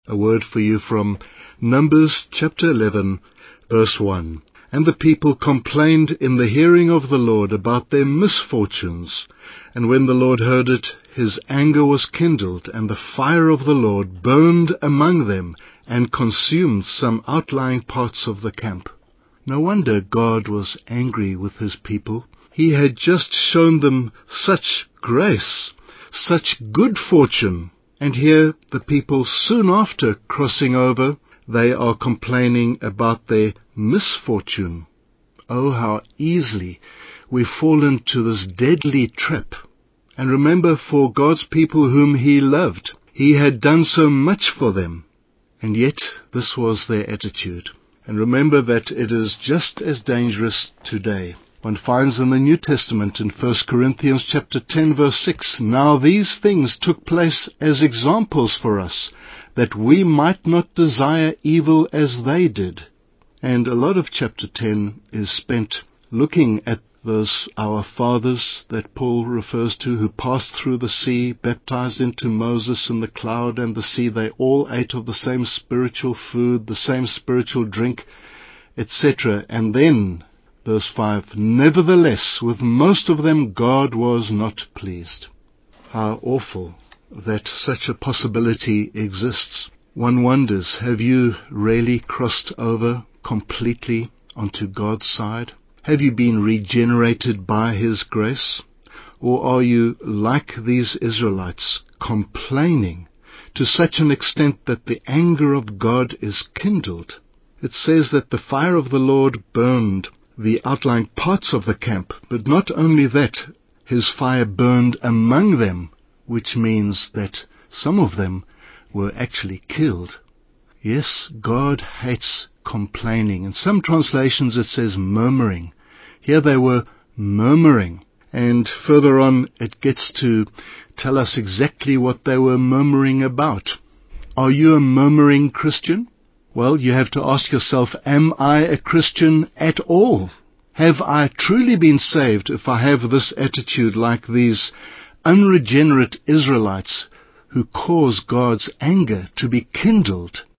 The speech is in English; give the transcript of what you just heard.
A word for you from Numbers chapter 11, verse 1. And the people complained in the hearing of the Lord about their misfortunes. And when the Lord heard it, his anger was kindled, and the fire of the Lord burned among them, and consumed some outlying parts of the camp. No wonder God was angry with his people. He had just shown them such grace, such good fortune. And here the people, soon after crossing over, they are complaining about their misfortune. Oh, how easily we fall into this deadly trap. And remember, for God's people whom he loved, he had done so much for them. And yet this was their attitude. And remember that it is just as dangerous today. One finds in the New Testament in 1 Corinthians chapter 10 verse 6, "Now these things took place as examples for us, that we might not desire evil as they did." And a lot of chapter 10 is spent looking at those our fathers that Paul refers to, who passed through the sea, baptized into Moses in the cloud and the sea. They all ate of the same spiritual food, the same spiritual drink, etc. And then, verse 5, "Nevertheless, with most of them God was not pleased." How awful that such a possibility exists. One wonders, have you really crossed over completely onto God's side? Have you been regenerated by his grace? Or are you, like these Israelites, complaining to such an extent that the anger of God is kindled? It says that the fire of the Lord burned the outlying parts of the camp, but not only that, his fire burned among them, which means that some of them were actually killed. Yes, God hates complaining. In some translations it says murmuring. Here they were murmuring. And further on it gets to tell us exactly what they were murmuring about. Are you a murmuring Christian? Well, you have to ask yourself, am I a Christian at all? Have I truly been saved if I have this attitude like these unregenerate Israelites who cause God's anger to be kindled?